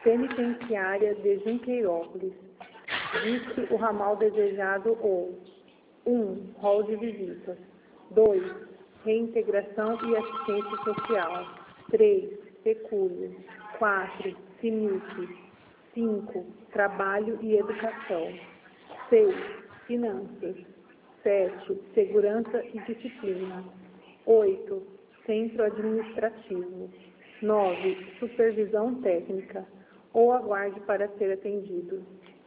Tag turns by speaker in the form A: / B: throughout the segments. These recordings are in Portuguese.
A: Penitenciária de Junqueirópolis. Diz-se o ramal desejado ou 1. Rol de visitas. 2. Reintegração e assistência social. 3. Pecúlio. 4. Sinite. 5. Trabalho e educação. 6. Finanças. 7. Segurança e disciplina. 8. Centro administrativo. 9. Supervisão técnica. Ou aguarde para ser atendido.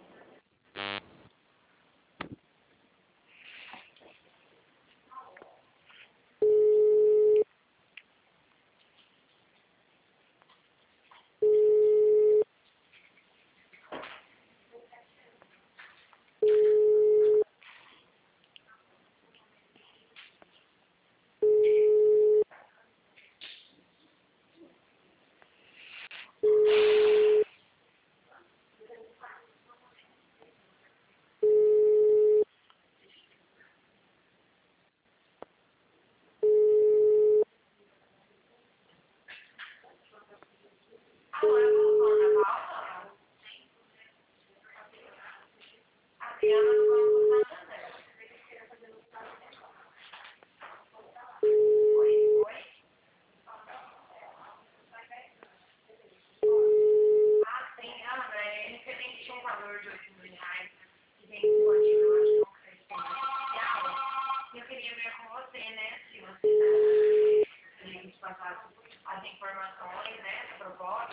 B: As informações, né, propostas,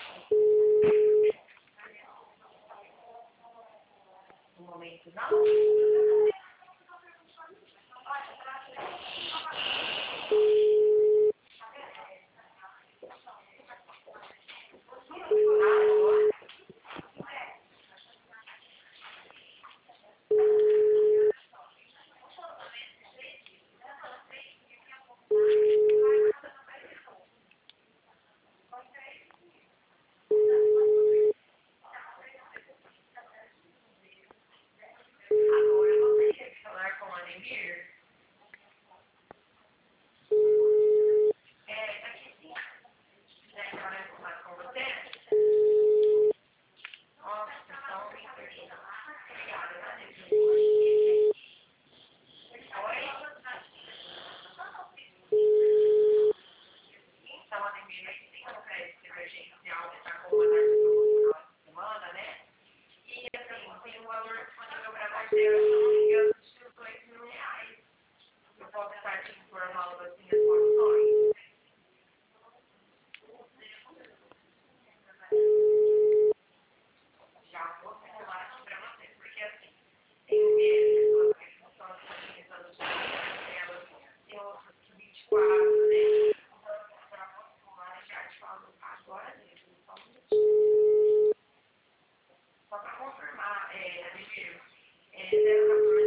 B: no momento não. Só para confirmar, é 014